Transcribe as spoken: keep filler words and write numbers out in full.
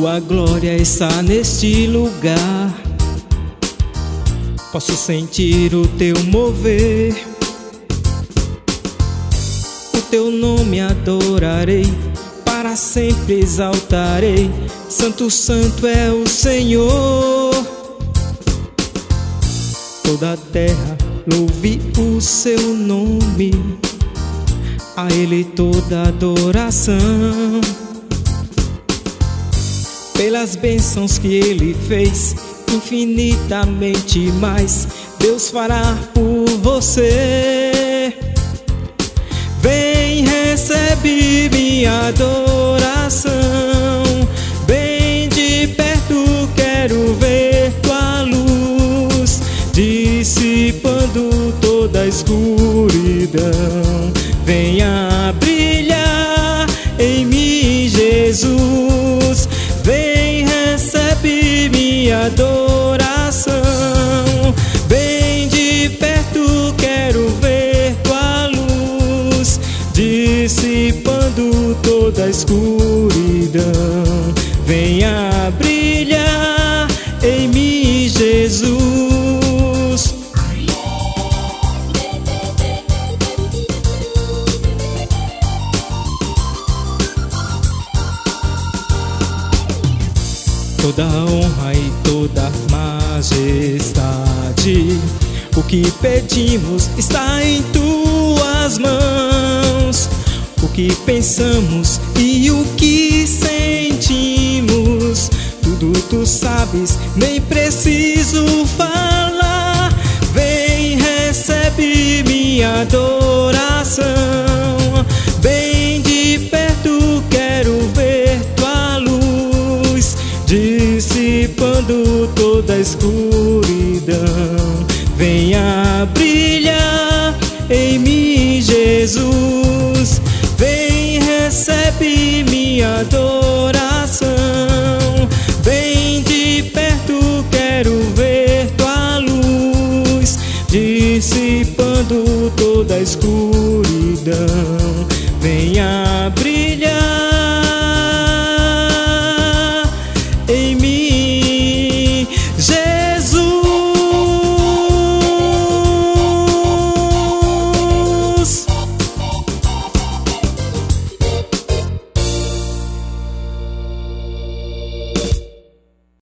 Tua glória está neste lugar. Posso sentir o teu mover. O teu nome adorarei, para sempre exaltarei. Santo, santo é o Senhor. Toda a terra louve o seu nome, a Ele toda adoração. Pelas bênçãos que Ele fez, infinitamente mais Deus fará por você. Vem, recebe minha adoração. Bem de perto quero ver tua luz, dissipando toda a escuridão. Venha brilhar em mim, Jesus. Vem, recebe minha adoração. Bem de perto quero ver tua luz, dissipando toda a escuridão. Venha brilhar em mim, Jesus. Toda honra e toda majestade, o que pedimos está em tuas mãos. O que pensamos e o que sentimos, tudo tu sabes, nem preciso falar. Vem, recebe minha adoração. Bem de perto quero ver tua luz, dissipando toda a escuridão. Venha brilhar em mim, Jesus. Vem, recebe minha adoração. Bem de perto quero ver tua luz, dissipando toda a escuridão. Venha